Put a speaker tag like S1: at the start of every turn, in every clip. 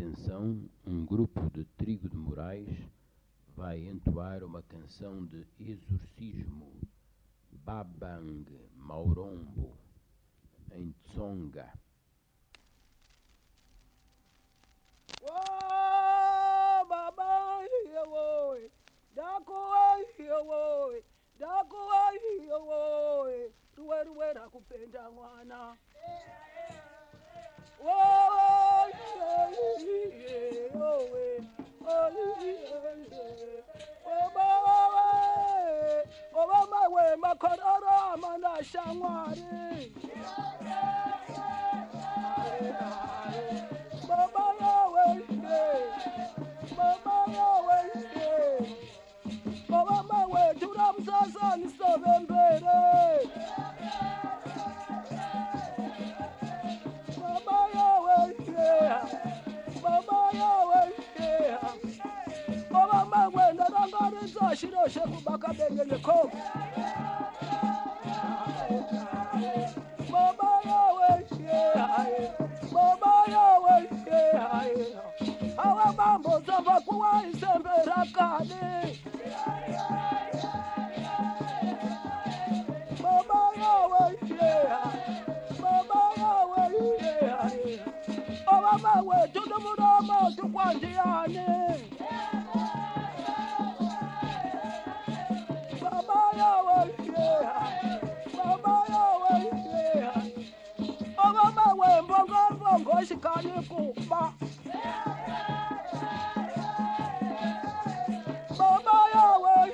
S1: Atenção, um grupo de Trigo de Moraes vai entoar uma canção de exorcismo, Babang Maurombo, em Tsonga.
S2: Kupenda mwana obamawe makorora manasha mwari baba yawe obamawe turamsasa nisovembere shiro sheku baka bengele ko baba yawe awa mambo zava kuwa isembera kane baba yawe awa mawe tudumurama tukwanjiane shikani kuba baba yawe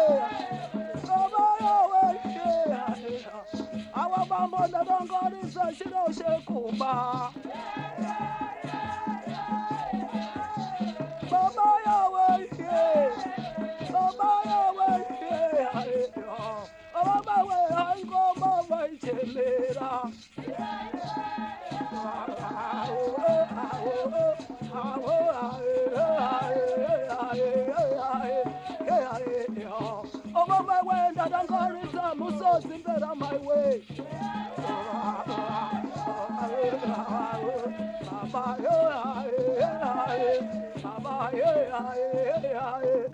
S2: awa bambo na bangari sa shiro shekuba baba yawe awa bawe hango mama ichemera my way. Baba,